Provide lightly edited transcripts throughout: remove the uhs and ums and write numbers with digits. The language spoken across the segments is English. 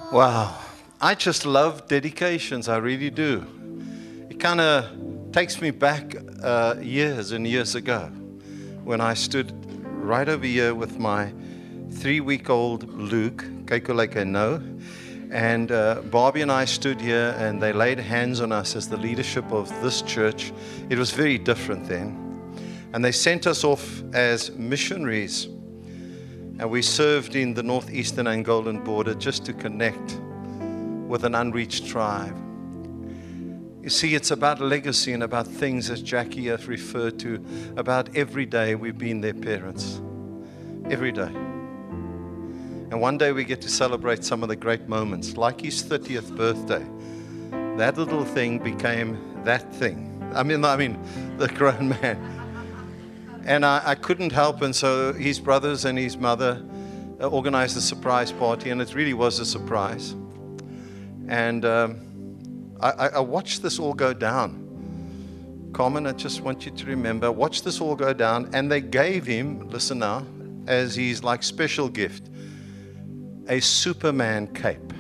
Wow. I just love dedications. I really do. It kind of takes me back years and years ago when I stood right over here with my 3-week-old Luke, Keiko no, and Barbie and I stood here and they laid hands on us as the leadership of this church. It was very different then. And they sent us off as missionaries. And we served in the northeastern Angolan border just to connect with an unreached tribe. You see, it's about legacy and about things, as Jackie has referred to, about every day we've been their parents. Every day. And one day we get to celebrate some of the great moments, like his 30th birthday. That little thing became that thing. I mean, the grown man. And I couldn't help, and so his brothers and his mother organized a surprise party, and it really was a surprise. And I watched this all go down. Carmen, I just want you to remember, watch this all go down, and they gave him, listen now, as his like special gift, a Superman cape.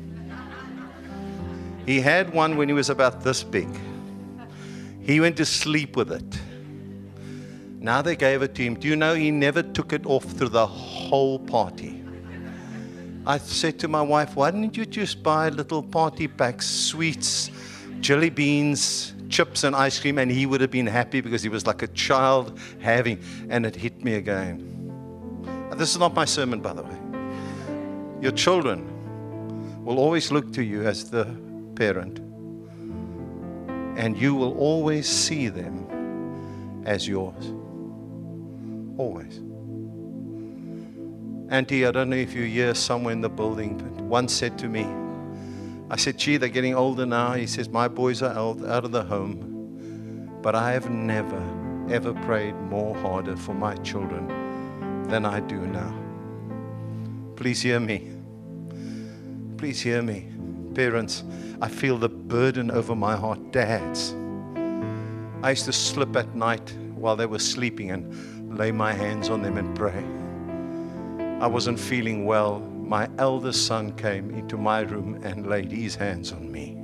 He had one when he was about this big. He went to sleep with it. Now they gave it to him. Do you know he never took it off through the whole party? I said to my wife, why didn't you just buy little party packs, sweets, jelly beans, chips and ice cream, and he would have been happy because he was like a child having, and it hit me again. This is not my sermon, by the way. Your children will always look to you as the parent, and you will always see them as yours. Always. Auntie, I don't know if you're here somewhere in the building, but one said to me, I said, gee, they're getting older now. He says, my boys are out of the home, but I have never, ever prayed more harder for my children than I do now. Please hear me. Please hear me. Parents, I feel the burden over my heart. Dads, I used to slip at night while they were sleeping and lay my hands on them and pray. I wasn't feeling well. My eldest son came into my room and laid his hands on me.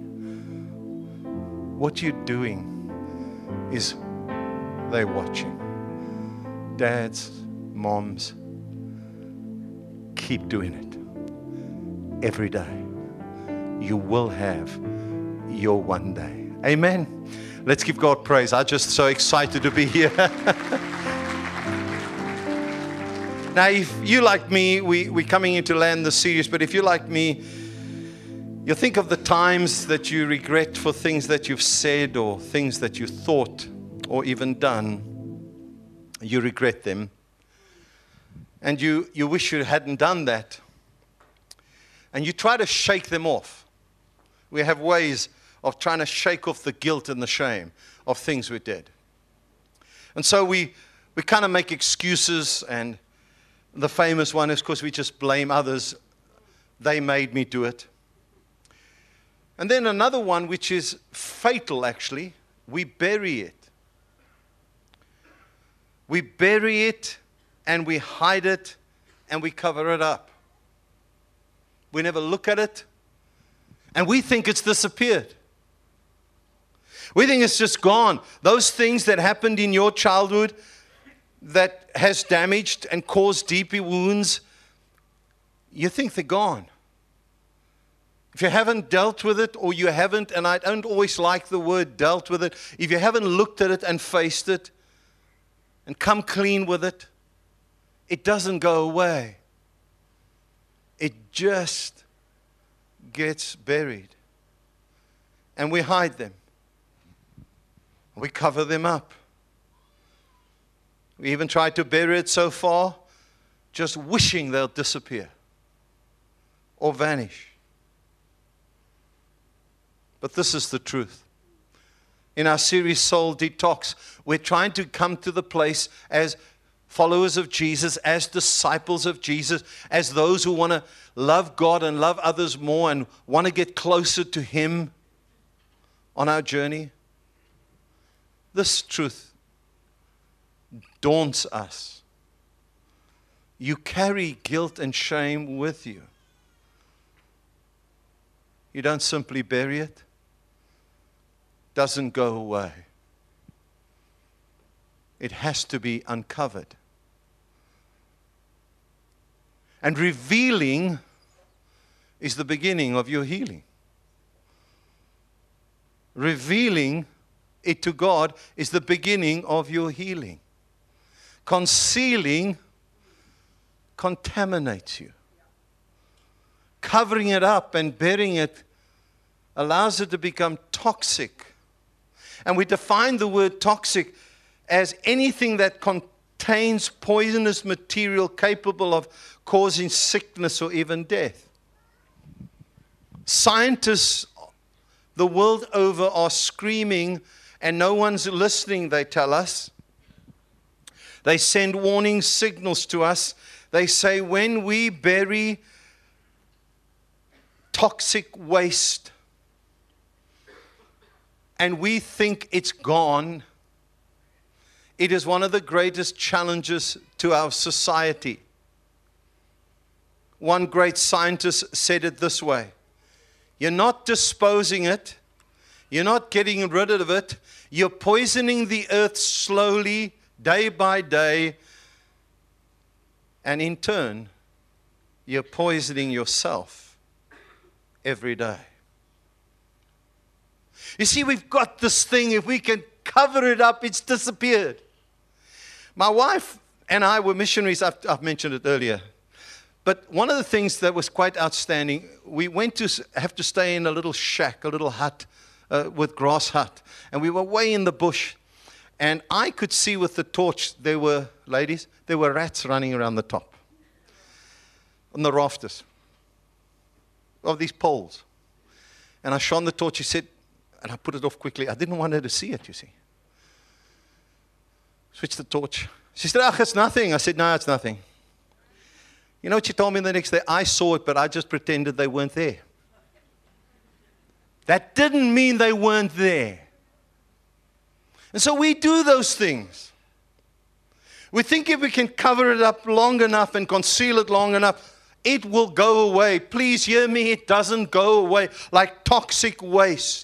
What you're doing is they're watching. Dads, moms, keep doing it every day. You will have your one day. Amen. Let's give God praise. I'm just so excited to be here. Now, if you like me, we're coming into land the series, but if you like me, you think of the times that you regret for things that you've said or things that you thought or even done. You regret them. And you wish you hadn't done that. And you try to shake them off. We have ways of trying to shake off the guilt and the shame of things we did. And so we kind of make excuses, and the famous one is, of course, we just blame others. They made me do it. And then another one, which is fatal, actually, we bury it. We bury it, and we hide it, and we cover it up. We never look at it, and we think it's disappeared. We think it's just gone. Those things that happened in your childhood that has damaged and caused deep wounds, you think they're gone. If you haven't dealt with it, or you haven't, and I don't always like the word dealt with it, if you haven't looked at it and faced it and come clean with it, it doesn't go away. It just gets buried. And we hide them. We cover them up. We even try to bury it so far, just wishing they'll disappear or vanish. But this is the truth. In our series, Soul Detox, we're trying to come to the place as followers of Jesus, as disciples of Jesus, as those who want to love God and love others more and want to get closer to Him on our journey. This truth daunts us. You carry guilt and shame with you. You don't simply bury it. It doesn't go away. It has to be uncovered. And revealing is the beginning of your healing. Revealing it to God is the beginning of your healing. Concealing contaminates you. Covering it up and burying it allows it to become toxic. And we define the word toxic as anything that contains poisonous material capable of causing sickness or even death. Scientists the world over are screaming, and no one's listening, they tell us. They send warning signals to us. They say when we bury toxic waste and we think it's gone, it is one of the greatest challenges to our society. One great scientist said it this way: you're not disposing it, you're not getting rid of it, you're poisoning the earth slowly, day by day, and in turn, you're poisoning yourself every day. You see, we've got this thing, if we can cover it up, it's disappeared. My wife and I were missionaries, I've mentioned it earlier. But one of the things that was quite outstanding, we went to have to stay in a little shack, a little hut, with grass hut. And we were way in the bush. And I could see with the torch, there were rats running around the top, on the rafters of these poles. And I shone the torch, she said, and I put it off quickly. I didn't want her to see it, you see. Switched the torch. She said, it's nothing. I said, no, it's nothing. You know what she told me the next day? I saw it, but I just pretended they weren't there. That didn't mean they weren't there. And so we do those things. We think if we can cover it up long enough and conceal it long enough, it will go away. Please hear me, it doesn't go away like toxic waste.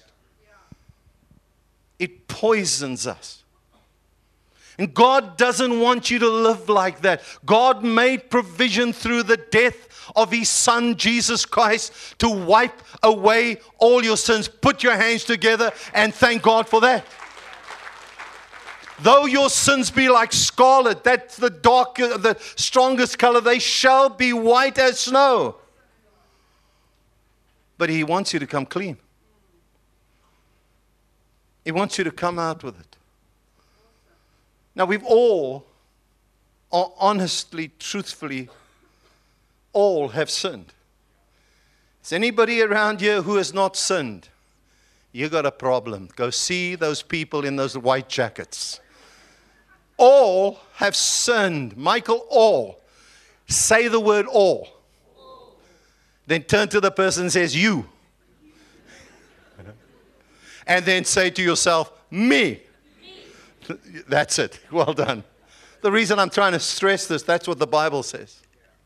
It poisons us. And God doesn't want you to live like that. God made provision through the death of His Son, Jesus Christ, to wipe away all your sins. Put your hands together and thank God for that. Though your sins be like scarlet, that's the strongest color, they shall be white as snow. But He wants you to come clean. He wants you to come out with it. Now, we've all, honestly, truthfully, all have sinned. Is anybody around here who has not sinned? You got a problem. Go see those people in those white jackets. All have sinned. Michael, all. Say the word all. Then turn to the person and says, you. And then say to yourself, me. That's it. Well done. The reason I'm trying to stress this, that's what the Bible says.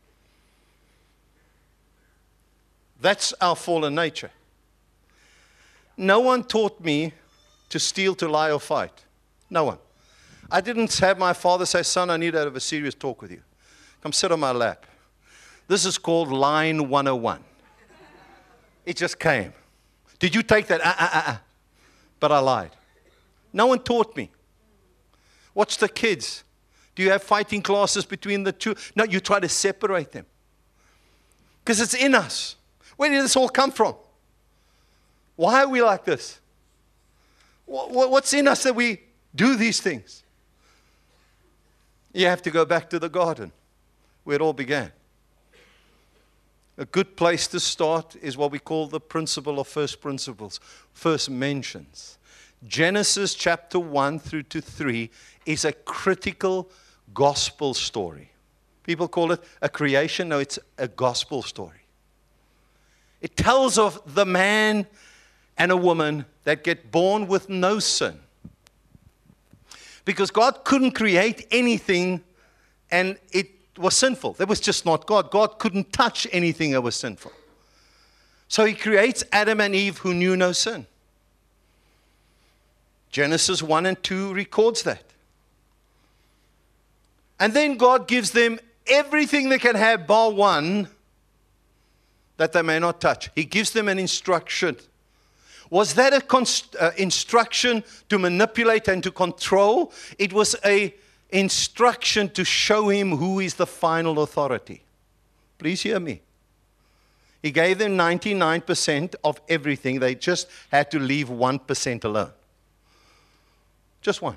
That's our fallen nature. No one taught me to steal, to lie, or fight. No one. I didn't have my father say, son, I need to have a serious talk with you. Come sit on my lap. This is called line 101. It just came. Did you take that? But I lied. No one taught me. Watch the kids. Do you have fighting classes between the two? No, you try to separate them. Because it's in us. Where did this all come from? Why are we like this? What's in us that we do these things? You have to go back to the garden where it all began. A good place to start is what we call the principle of first principles, first mentions. Genesis chapter 1 through to 3 is a critical gospel story. People call it a creation. No, it's a gospel story. It tells of the man and a woman that get born with no sin. Because God couldn't create anything and it was sinful. That was just not God. God couldn't touch anything that was sinful. So he creates Adam and Eve who knew no sin. Genesis 1 and 2 records that. And then God gives them everything they can have, bar one, that they may not touch. He gives them an instruction. Was that an instruction to manipulate and to control? It was an instruction to show him who is the final authority. Please hear me. He gave them 99% of everything. They just had to leave 1% alone. Just one.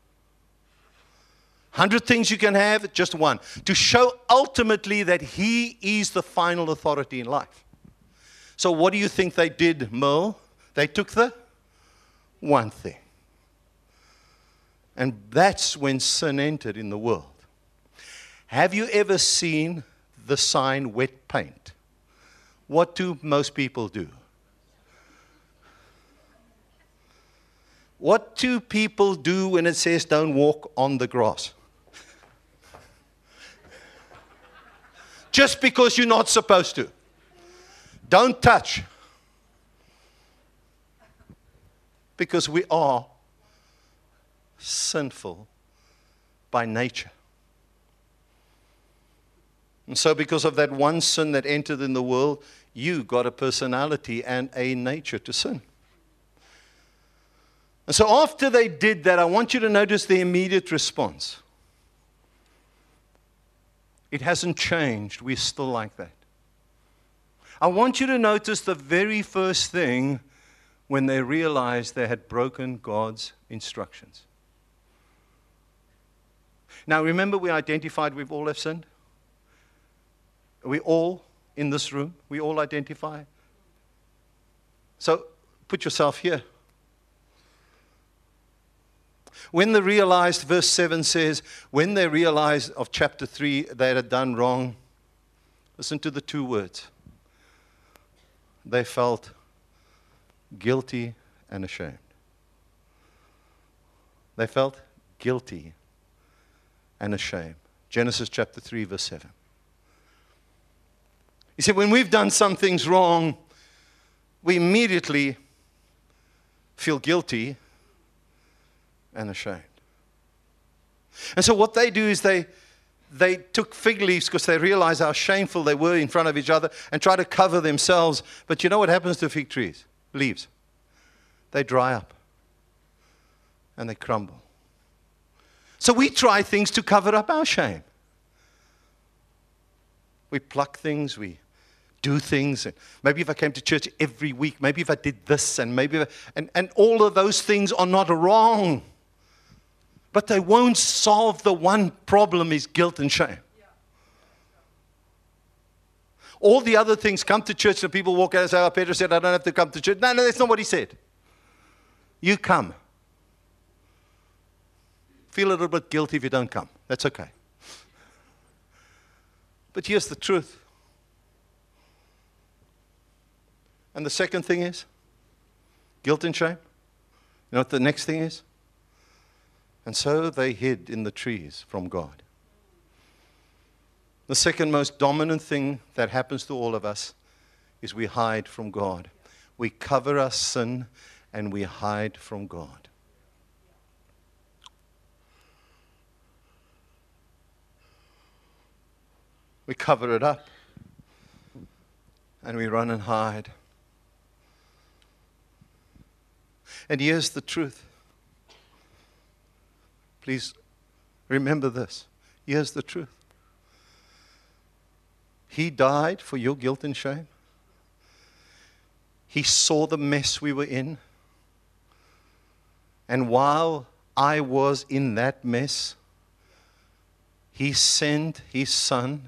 100 things you can have, just one. To show ultimately that he is the final authority in life. So what do you think they did, Merle? They took the one thing. And that's when sin entered in the world. Have you ever seen the sign wet paint? What do most people do? What do people do when it says don't walk on the grass? Just because you're not supposed to. Don't touch. Because we are sinful by nature. And so because of that one sin that entered in the world, you got a personality and a nature to sin. And so after they did that, I want you to notice the immediate response. It hasn't changed. We're still like that. I want you to notice the very first thing when they realized they had broken God's instructions. Now remember, we identified we all have sinned. We all in this room, we all identify. So put yourself here. When they realized, verse 7 says, when they realized of chapter 3 they had done wrong, listen to the two words. They felt guilty and ashamed. They felt guilty and ashamed. Genesis chapter 3, verse 7. He said, when we've done some things wrong, we immediately feel guilty and ashamed. And so what they do is they took fig leaves because they realized how shameful they were in front of each other and try to cover themselves. But you know what happens to fig trees? Leaves. They dry up and they crumble. So we try things to cover up our shame. We pluck things, we do things. And maybe if I came to church every week, maybe if I did this, and maybe, and all of those things are not wrong. But they won't solve the one problem is guilt and shame. All the other things, come to church and people walk out and say, oh, Peter said I don't have to come to church. No, that's not what he said. You come. Feel a little bit guilty if you don't come. That's okay. But here's the truth. And the second thing is guilt and shame. You know what the next thing is? And so they hid in the trees from God. The second most dominant thing that happens to all of us is we hide from God. We cover our sin and we hide from God. We cover it up and we run and hide. And here's the truth. Please remember this. Here's the truth. He died for your guilt and shame. He saw the mess we were in. And while I was in that mess, He sent His Son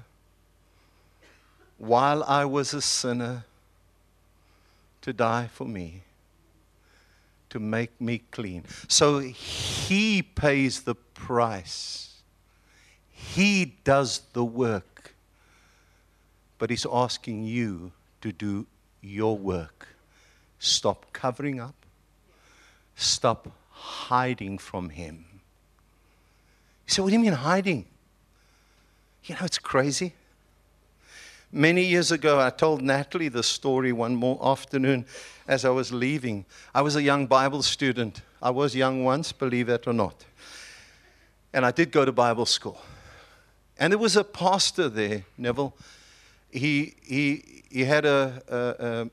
while I was a sinner to die for me, to make me clean. So He pays the price. He does the work. But He's asking you to do your work. Stop covering up. Stop hiding from Him. You say, what do you mean hiding? You know, it's crazy. Many years ago, I told Natalie the story one more afternoon as I was leaving. I was a young Bible student. I was young once, believe it or not. And I did go to Bible school. And there was a pastor there, Neville. He had a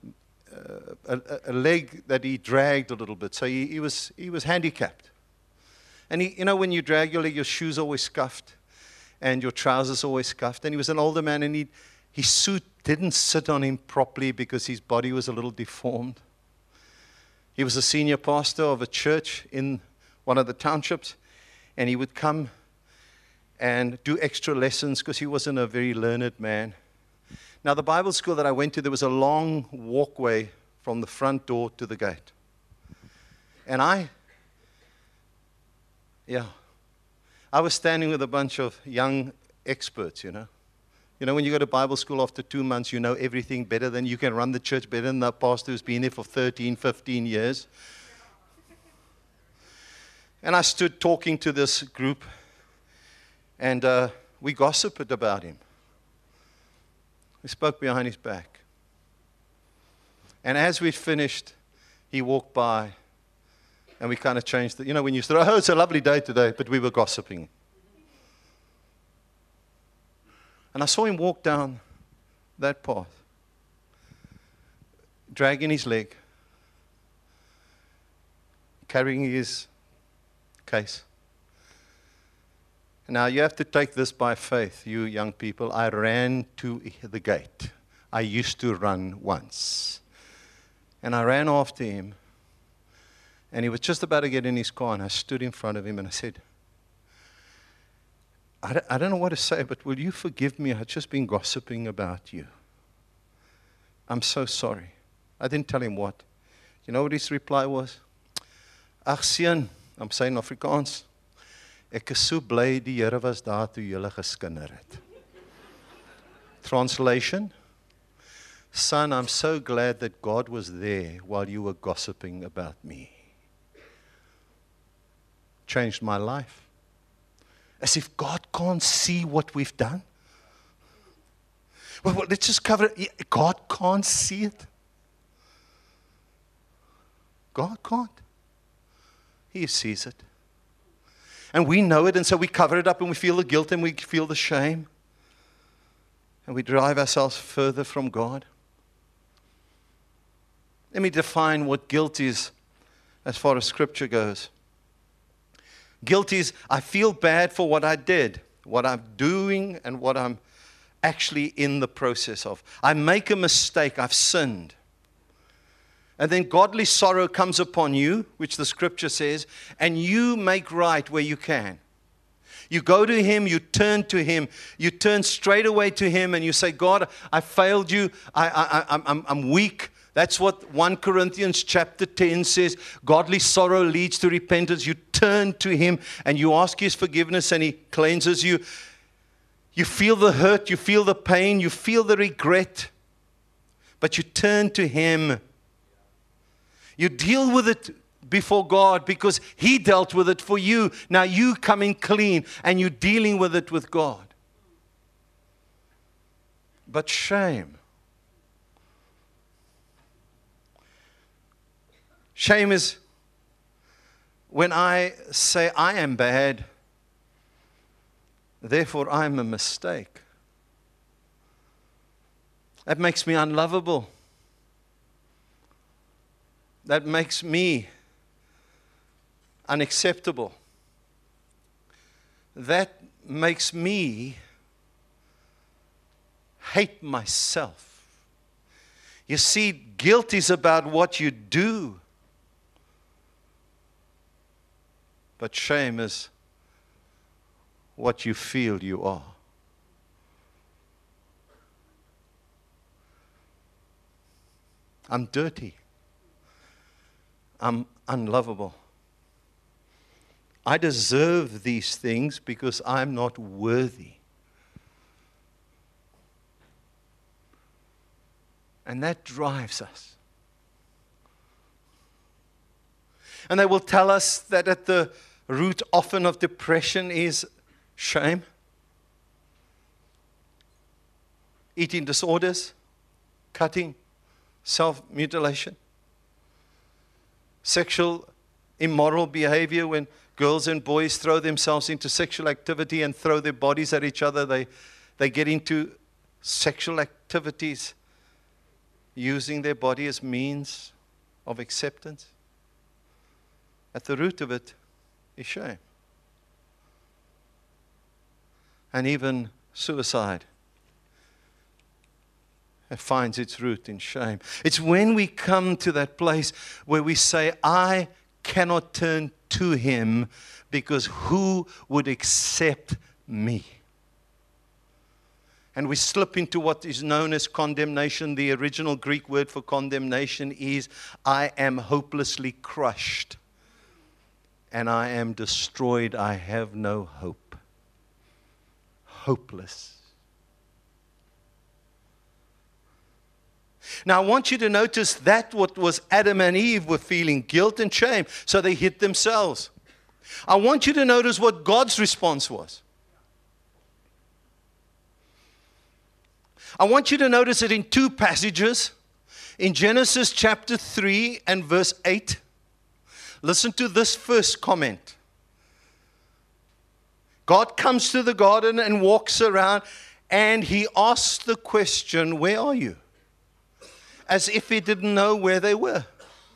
leg that he dragged a little bit, so he was handicapped. And when you drag your leg, your shoes always scuffed, and your trousers always scuffed. And he was an older man, and his suit didn't sit on him properly because his body was a little deformed. He was a senior pastor of a church in one of the townships, and he would come and do extra lessons because he wasn't a very learned man. Now, the Bible school that I went to, there was a long walkway from the front door to the gate. And I was standing with a bunch of young experts, You know, when you go to Bible school after 2 months, you know everything better than you can run the church better than the pastor who's been there for 13, 15 years. And I stood talking to this group, and we gossiped about him. We spoke behind his back. And as we finished, he walked by, and we kind of changed it. When you say, oh, it's a lovely day today, but we were gossiping. And I saw him walk down that path, dragging his leg, carrying his case. Now, you have to take this by faith, you young people. I ran to the gate. I used to run once. And I ran after him, and he was just about to get in his car, and I stood in front of him, and I said, I don't know what to say, but will you forgive me? I've just been gossiping about you. I'm so sorry. I didn't tell him what. You know what his reply was? Ag seun, I'm saying Afrikaans. Ek is so bly die Here was daar toe julle geskinder het. Translation: Son, I'm so glad that God was there while you were gossiping about me. Changed my life. As if God can't see what we've done. Well, let's just cover it. God can't see it. God can't. He sees it. And we know it, and so we cover it up, and we feel the guilt, and we feel the shame. And we drive ourselves further from God. Let me define what guilt is as far as Scripture goes. Guilt is, I feel bad for what I did, what I'm doing, and what I'm actually in the process of. I make a mistake, I've sinned. And then godly sorrow comes upon you, which the Scripture says, and you make right where you can. You go to Him, you turn to Him, you turn straight away to Him, and you say, God, I failed you, I'm weak. That's what 1 Corinthians chapter 10 says. Godly sorrow leads to repentance. You turn to Him and you ask His forgiveness, and He cleanses you. You feel the hurt, you feel the pain, you feel the regret, but you turn to Him. You deal with it before God because He dealt with it for you. Now you coming clean and you're dealing with it with God. But shame. Shame is when I say I am bad, therefore I'm a mistake. That makes me unlovable. That makes me unacceptable. That makes me hate myself. You see, guilt is about what you do. But shame is what you feel you are. I'm dirty. I'm unlovable. I deserve these things because I'm not worthy. And that drives us. And they will tell us that at the root often of depression is shame. eating disorders, cutting, self-mutilation, sexual immoral behavior when girls and boys throw themselves into sexual activity and throw their bodies at each other. They get into sexual activities using their body as means of acceptance. At the root of it is shame. And even suicide, it finds its root in shame. It's when we come to that place where we say, I cannot turn to Him because who would accept me? And we slip into what is known as condemnation. The original Greek word for condemnation is, I am hopelessly crushed and I am destroyed. I have no hope. Hopeless. Now I want you to notice that what was Adam and Eve were feeling, guilt and shame, so they hid themselves. I want you to notice what God's response was. I want you to notice it in two passages. In Genesis chapter 3 and verse 8. Listen to this first comment. God comes to the garden and walks around, and He asks the question, where are you? As if He didn't know where they were.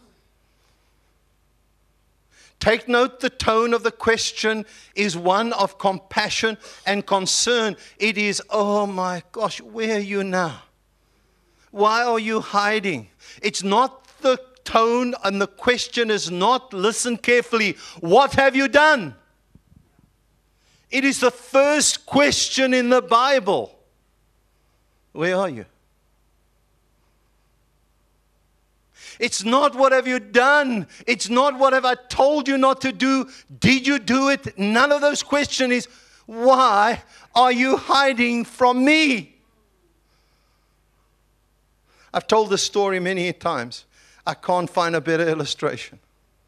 Take note, the tone of the question is one of compassion and concern. It is, oh my gosh, where are you now? Why are you hiding? It's not the tone, and the question is not, listen carefully, what have you done? It is the first question in the Bible. Where are you? It's not what have you done. It's not what have I told you not to do. Did you do it? None of those questions is, why are you hiding from me? I've told this story many times. I can't find a better illustration.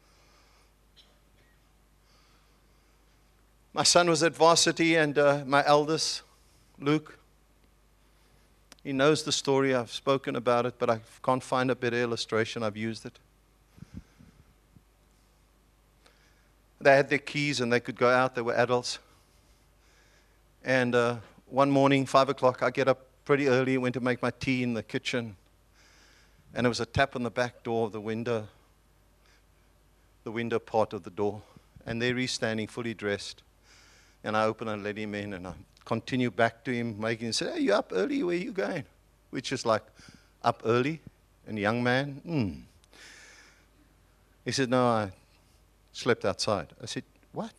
My son was at varsity, and my eldest, Luke, he knows the story. I've spoken about it, but I can't find a better illustration. I've used it. They had their keys and they could go out. They were adults. And one morning, 5 o'clock, I get up pretty early, went to make my tea in the kitchen. And there was a tap on the back door of the window part of the door. And there he's standing, fully dressed. And I open and let him in, and I continue back to him, making him say, hey, you up early? Where are you going? Which is like, up early? And young man? He said, no, I slept outside. I said, what?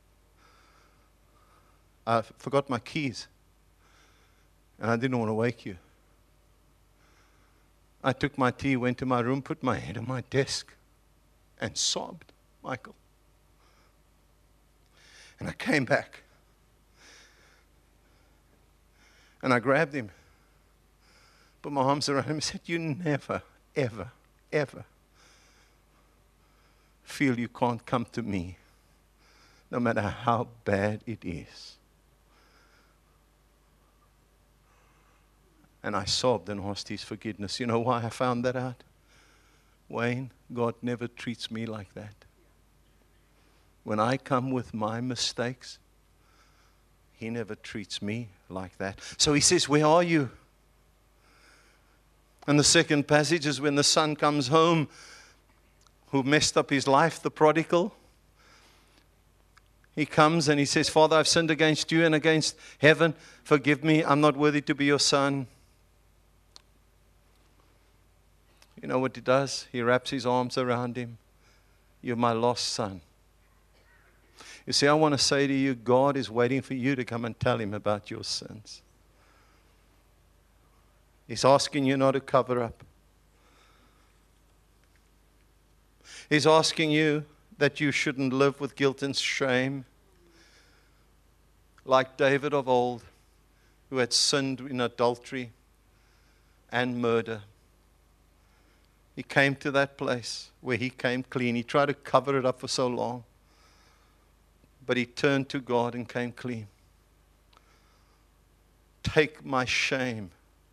I forgot my keys. And I didn't want to wake you. I took my tea, went to my room, put my head on my desk, and sobbed, Michael. And I came back. And I grabbed him, put my arms around him, and said, you never, ever, ever feel you can't come to me, no matter how bad it is. And I sobbed and asked His forgiveness. You know why I found that out? Wayne, God never treats me like that. When I come with my mistakes, He never treats me like that. So He says, where are you? And the second passage is when the son comes home, who messed up his life, the prodigal. He comes and he says, Father, I've sinned against you and against heaven. Forgive me, I'm not worthy to be your son. You know what he does? He wraps his arms around him. You're my lost son. You see, I want to say to you, God is waiting for you to come and tell Him about your sins. He's asking you not to cover up. He's asking you that you shouldn't live with guilt and shame like David of old, who had sinned in adultery and murder. He came to that place where he came clean. He tried to cover it up for so long. But he turned to God and came clean. Take my shame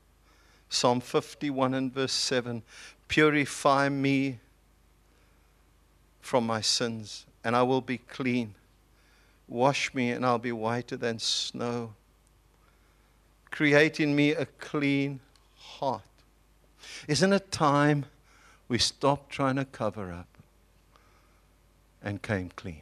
Psalm 51 and verse 7, purify me from my sins, and I will be clean. Wash me, and I'll be whiter than snow. Create in me a clean heart. Isn't it time we stopped trying to cover up and came clean?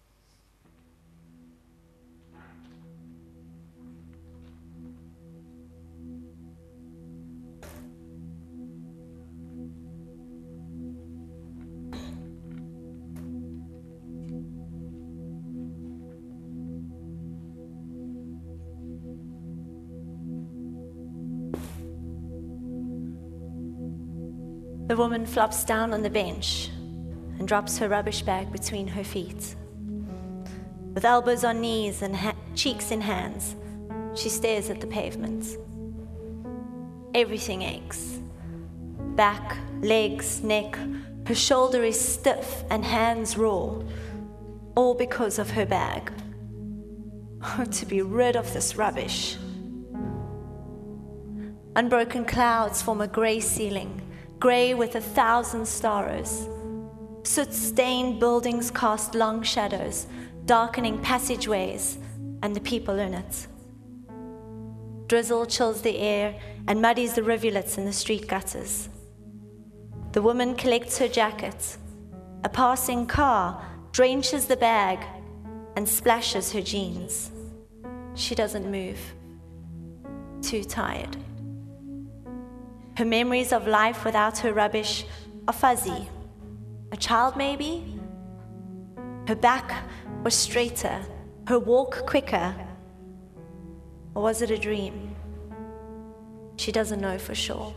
The woman flops down on the bench and drops her rubbish bag between her feet. With elbows on knees and cheeks in hands, she stares at the pavement. Everything aches. Back, legs, neck. Her shoulder is stiff and hands raw, all because of her bag. Oh, to be rid of this rubbish. Unbroken clouds form a grey ceiling, grey with 1,000 stars. Soot-stained buildings cast long shadows, darkening passageways and the people in it. Drizzle chills the air and muddies the rivulets in the street gutters. The woman collects her jacket. A passing car drenches the bag and splashes her jeans. She doesn't move. Too tired. Her memories of life without her rubbish are fuzzy. A child, maybe? Her back was straighter, her walk quicker. Or was it a dream? She doesn't know for sure.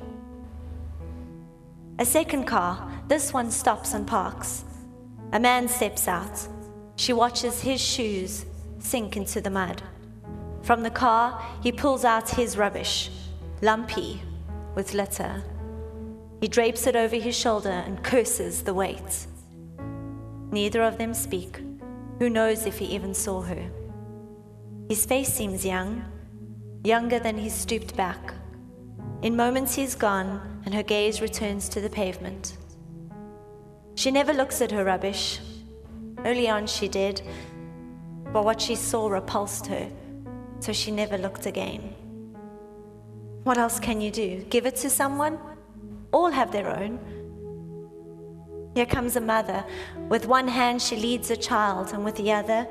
A second car, this one stops and parks. A man steps out. She watches his shoes sink into the mud. From the car, he pulls out his rubbish, lumpy, with litter. He drapes it over his shoulder and curses the weight. Neither of them speak. Who knows if he even saw her? His face seems young, younger than his stooped back. In moments he's gone, and her gaze returns to the pavement. She never looks at her rubbish. Early on she did, but what she saw repulsed her, so she never looked again. What else can you do? Give it to someone? All have their own. Here comes a mother. With one hand she leads a child, and with the other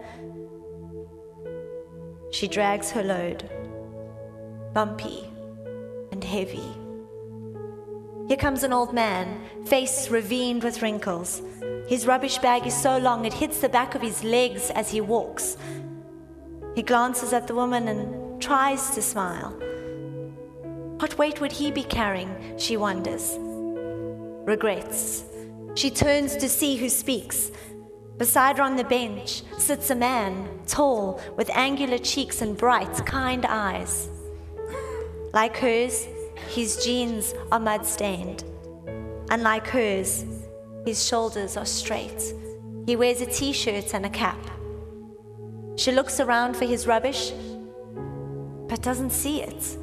she drags her load, bumpy and heavy. Here comes an old man, face ravined with wrinkles. His rubbish bag is so long it hits the back of his legs as he walks. He glances at the woman and tries to smile. What weight would he be carrying, she wonders. Regrets. She turns to see who speaks. Beside her on the bench sits a man, tall, with angular cheeks and bright, kind eyes. Like hers, his jeans are mud-stained. Unlike hers, his shoulders are straight. He wears a t-shirt and a cap. She looks around for his rubbish, but doesn't see it.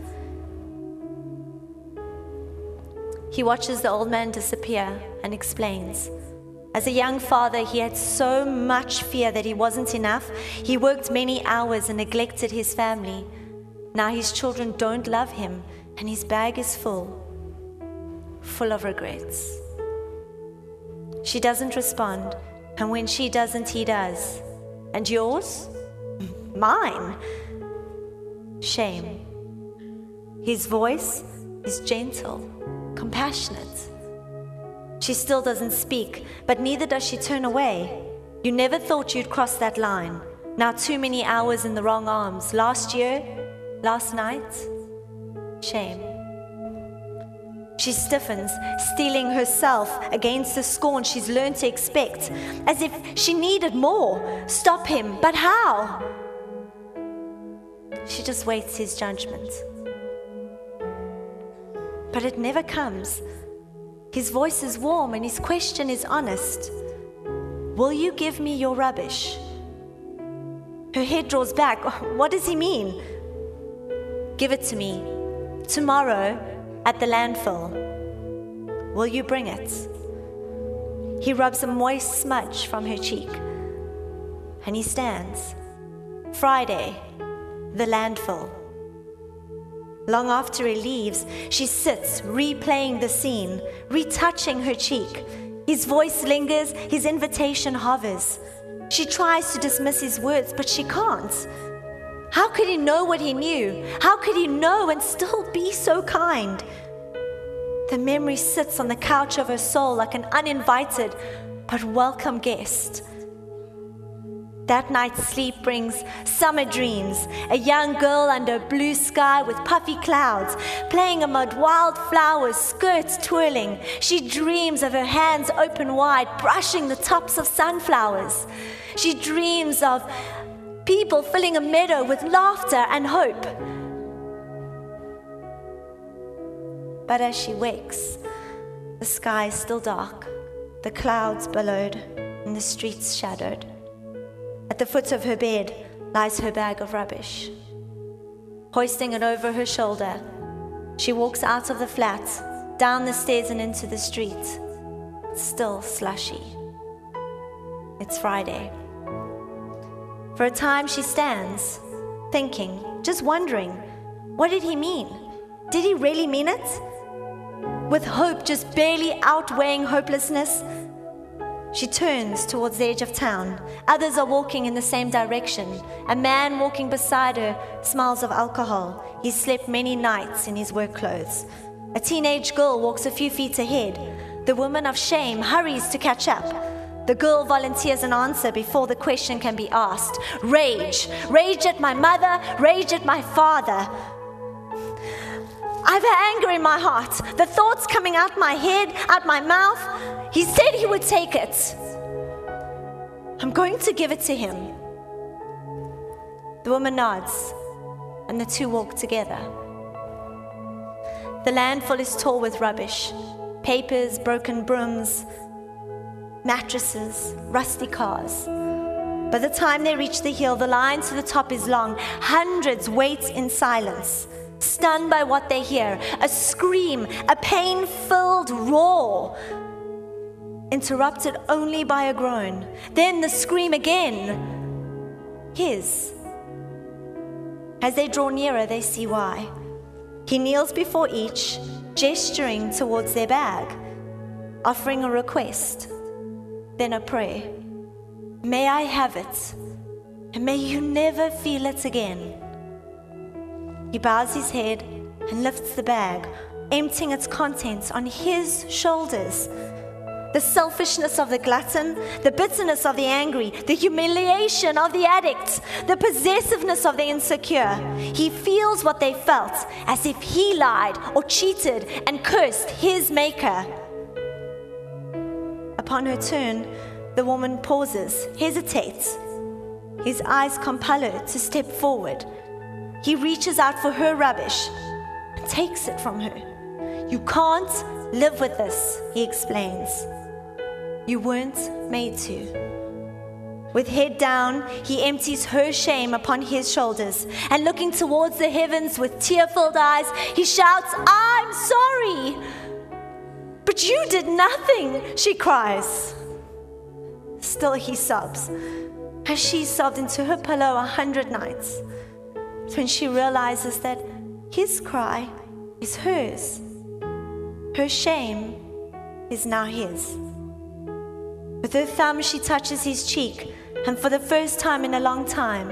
He watches the old man disappear and explains. As a young father, he had so much fear that he wasn't enough. He worked many hours and neglected his family. Now his children don't love him, and his bag is full of regrets. She doesn't respond, and when she doesn't, he does. And yours? Mine. Shame. His voice is gentle, compassionate. She still doesn't speak, but neither does she turn away. You never thought you'd cross that line. Now too many hours in the wrong arms. Last year, last night. Shame. She stiffens, steeling herself against the scorn she's learned to expect, as if she needed more. Stop him, but how? She just waits his judgment. But it never comes. His voice is warm and his question is honest. Will you give me your rubbish? Her head draws back. What does he mean? Give it to me. Tomorrow, at the landfill. Will you bring it? He rubs a moist smudge from her cheek, and he stands. Friday, the landfill. Long after he leaves, she sits, replaying the scene, retouching her cheek. His voice lingers, his invitation hovers. She tries to dismiss his words, but she can't. How could he know what he knew? How could he know and still be so kind? The memory sits on the couch of her soul like an uninvited but welcome guest. That night's sleep brings summer dreams, a young girl under a blue sky with puffy clouds, playing amid wildflowers, skirts twirling. She dreams of her hands open wide, brushing the tops of sunflowers. She dreams of people filling a meadow with laughter and hope. But as she wakes, the sky is still dark, the clouds billowed, and the streets shadowed. At the foot of her bed lies her bag of rubbish. Hoisting it over her shoulder, she walks out of the flat, down the stairs and into the street. It's still slushy. It's Friday. For a time she stands, thinking, just wondering, what did he mean? Did he really mean it? With hope just barely outweighing hopelessness, she turns towards the edge of town. Others are walking in the same direction. A man walking beside her smells of alcohol. He's slept many nights in his work clothes. A teenage girl walks a few feet ahead. The woman of shame hurries to catch up. The girl volunteers an answer before the question can be asked. Rage. Rage at my mother, rage at my father. I've anger in my heart. The thoughts coming out my head, out my mouth. He said he would take it. I'm going to give it to him. The woman nods, and the two walk together. The landfill is tall with rubbish, papers, broken brooms, mattresses, rusty cars. By the time they reach the hill, the line to the top is long. Hundreds wait in silence, stunned by what they hear. A scream, a pain-filled roar, interrupted only by a groan. Then the scream again. His. As they draw nearer, they see why. He kneels before each, gesturing towards their bag, offering a request, then a prayer. May I have it, and may you never feel it again. He bows his head and lifts the bag, emptying its contents on his shoulders. The selfishness of the glutton, the bitterness of the angry, the humiliation of the addict, the possessiveness of the insecure. He feels what they felt, as if he lied or cheated and cursed his maker. Upon her turn, the woman pauses, hesitates. His eyes compel her to step forward. He reaches out for her rubbish and takes it from her. You can't live with this, he explains. You weren't made to. With head down, he empties her shame upon his shoulders, and looking towards the heavens with tear-filled eyes, he shouts, I'm sorry. But you did nothing, she cries. Still he sobs, as she sobbed into her pillow 100 nights. When she realizes that his cry is hers. Her shame is now his. With her thumb, she touches his cheek, and for the first time in a long time,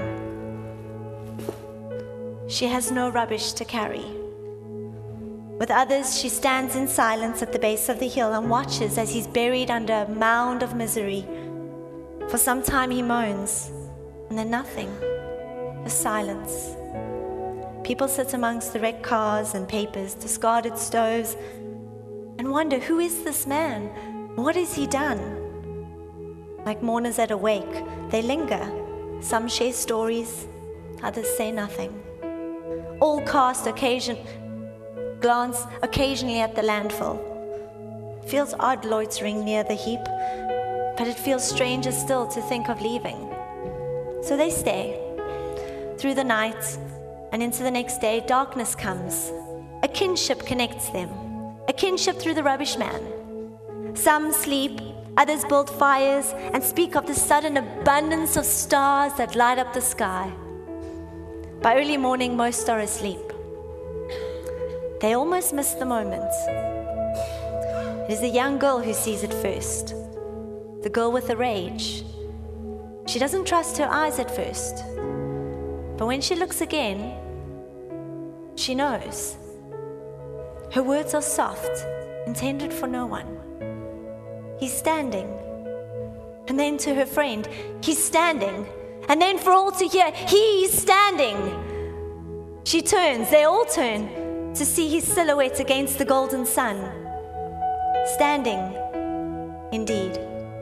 she has no rubbish to carry. With others, she stands in silence at the base of the hill and watches as he's buried under a mound of misery. For some time he moans, and then nothing, a silence. People sit amongst the wrecked cars and papers, discarded stoves, and wonder, who is this man? What has he done? Like mourners at a wake, they linger. Some share stories, others say nothing. All cast glance occasionally at the landfill. It feels odd loitering near the heap, but it feels stranger still to think of leaving. So they stay. Through the night and into the next day, darkness comes. A kinship connects them, a kinship through the rubbish man. Some sleep, others build fires and speak of the sudden abundance of stars that light up the sky. By early morning, most are asleep. They almost miss the moment. It is the young girl who sees it first, the girl with the rage. She doesn't trust her eyes at first, but when she looks again, she knows. Her words are soft, intended for no one. He's standing. And then to her friend, he's standing. And then for all to hear, he's standing. She turns, they all turn, to see his silhouette against the golden sun. Standing, indeed.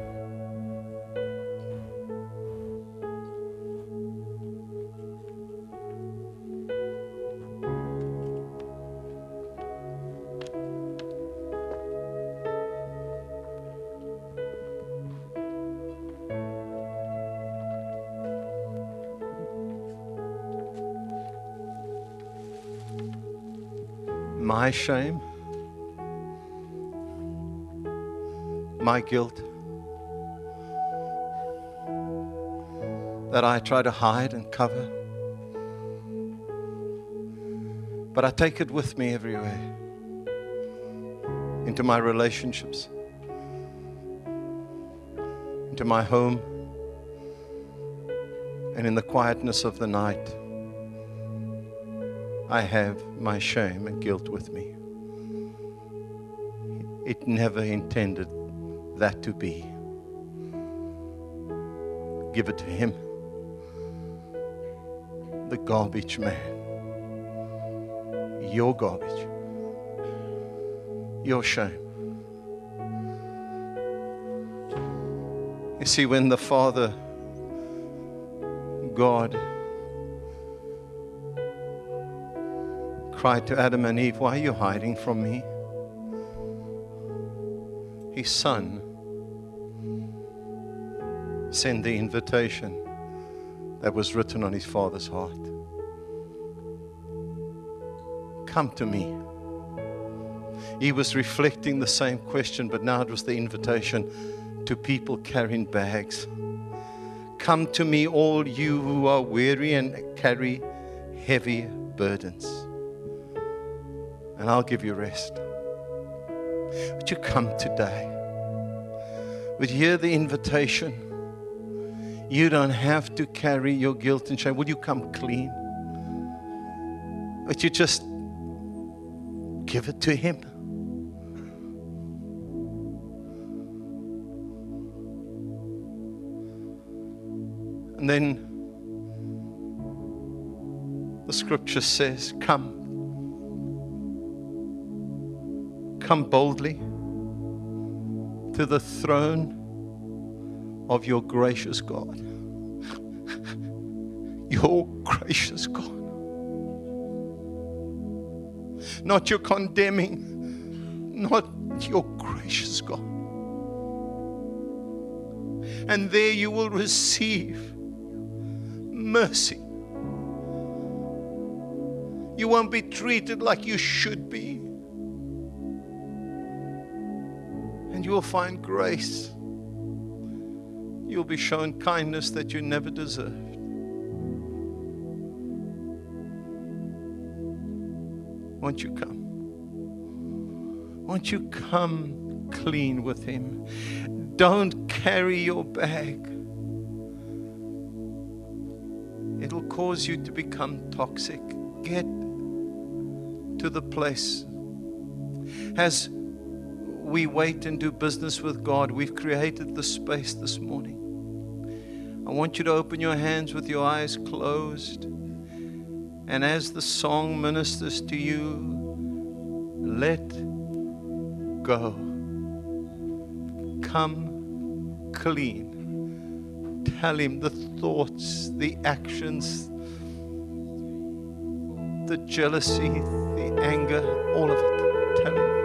My shame, my guilt, that I try to hide and cover. But I take it with me everywhere, into my relationships, into my home, and in the quietness of the night. I have my shame and guilt with me. It never intended that to be. Give it to him, the garbage man. Your garbage, your shame. You see, when the Father, God, cried to Adam and Eve, "Why are you hiding from me?" His Son sent the invitation that was written on his Father's heart. Come to me. He was reflecting the same question, but now it was the invitation to people carrying bags. Come to me, all you who are weary and carry heavy burdens, and I'll give you rest. Would you come today? Would you hear the invitation? You don't have to carry your guilt and shame. Would you come clean? Would you just give it to him? And then the scripture says, come boldly to the throne of your gracious God. Your gracious God. Not your condemning, not your gracious God. And there you will receive mercy. You won't be treated like you should be. And you will find grace. You'll be shown kindness that you never deserved. Won't you come? Won't you come clean with him? Don't carry your bag. It'll cause you to become toxic. Get to the place. As we wait and do business with God, we've created the space this morning. I want you to open your hands with your eyes closed. And as the song ministers to you, let go. Come clean. Tell him the thoughts, the actions, the jealousy, the anger, all of it. Tell him.